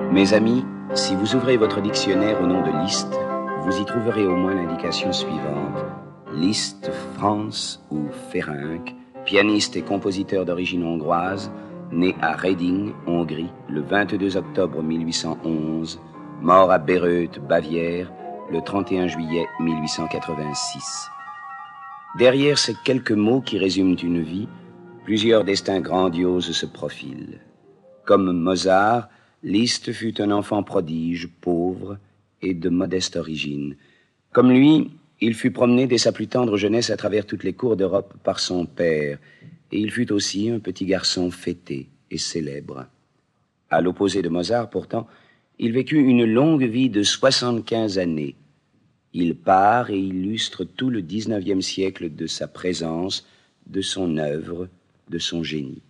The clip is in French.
Mes amis, si vous ouvrez votre dictionnaire au nom de Liszt, vous y trouverez au moins l'indication suivante. Liszt, Franz ou Ferenc, pianiste et compositeur d'origine hongroise, né à Reding, Hongrie, le 22 octobre 1811, mort à Bayreuth, Bavière, le 31 juillet 1886. Derrière ces quelques mots qui résument une vie, plusieurs destins grandioses se profilent. Comme Mozart, Liszt fut un enfant prodige, pauvre et de modeste origine. Comme lui, il fut promené dès sa plus tendre jeunesse à travers toutes les cours d'Europe par son père, et il fut aussi un petit garçon fêté et célèbre. À l'opposé de Mozart, pourtant, il vécut une longue vie de 75 années. Il part et illustre tout le 19e siècle de sa présence, de son œuvre, de son génie.